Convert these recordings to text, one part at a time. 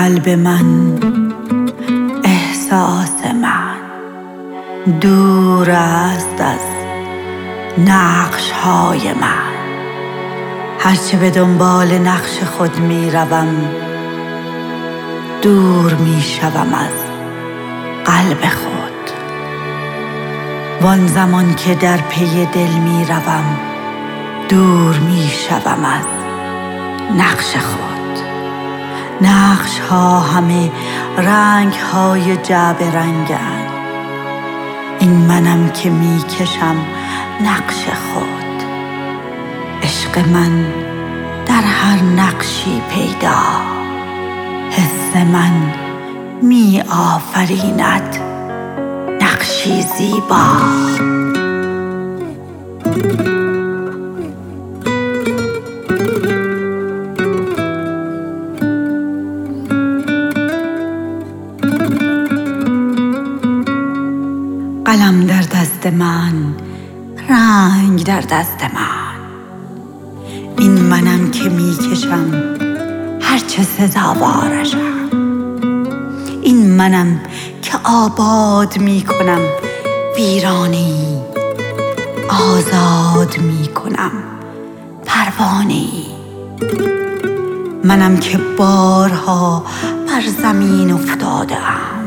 قلب من، احساس من دور است از نقش های من. هرچه به دنبال نقش خود می روم، دور می شوم از قلب خود. وان زمان که در پی دل می روم، دور می شوم از نقش خود. نقش ها همه رنگ های جعبه رنگند، این منم که می کشم نقش خود. عشق من در هر نقشی پیدا، حس من می آفریند نقشی زیبا. قلم در دست من، رنگ در دست من، این منم که می کشم هرچه سزاوارشم. این منم که آباد می کنم ویرانی، آزاد می کنم پروانه‌ای. منم که بارها بر زمین افتاده ام،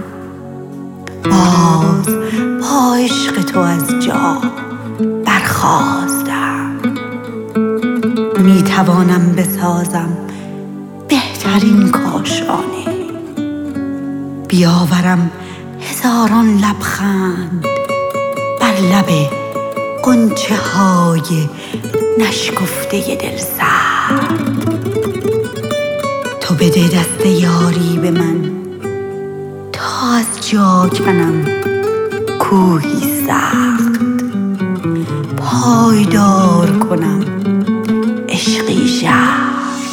باز با عشق تو از جا برخاستم. می توانم بسازم بهترین کاشانه، بیاورم هزاران لبخند بر لب غنچه های نشکفته دل سرد. تو بده دست یاری به من تا از جا کنم کوهی سخت، پایدار کنم عشقی ژرف.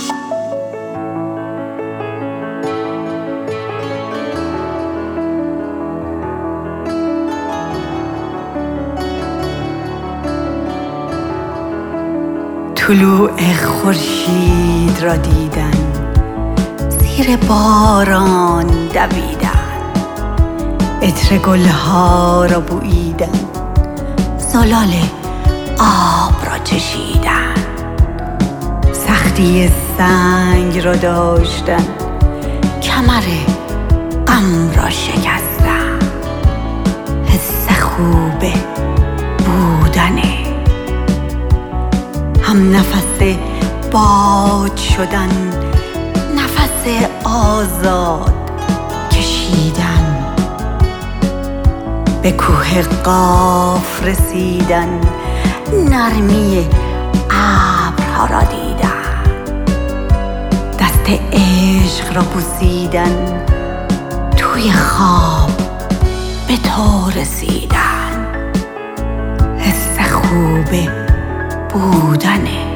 طلوع خورشید را دیدن، زیر باران دویدن، عطر گلها را بوییدن، زلال آب را چشیدن، سختی سنگ را داشتن، کمر غم را شکستن. حس خوب بودنه، هم نفس باد شدن، نفس آزاد کشیدن، به کوه قاف رسیدن، نرمی ابرها را دیدن، دست عشق را بوسیدن، توی خواب به تو رسیدن. حس خوب بودنه.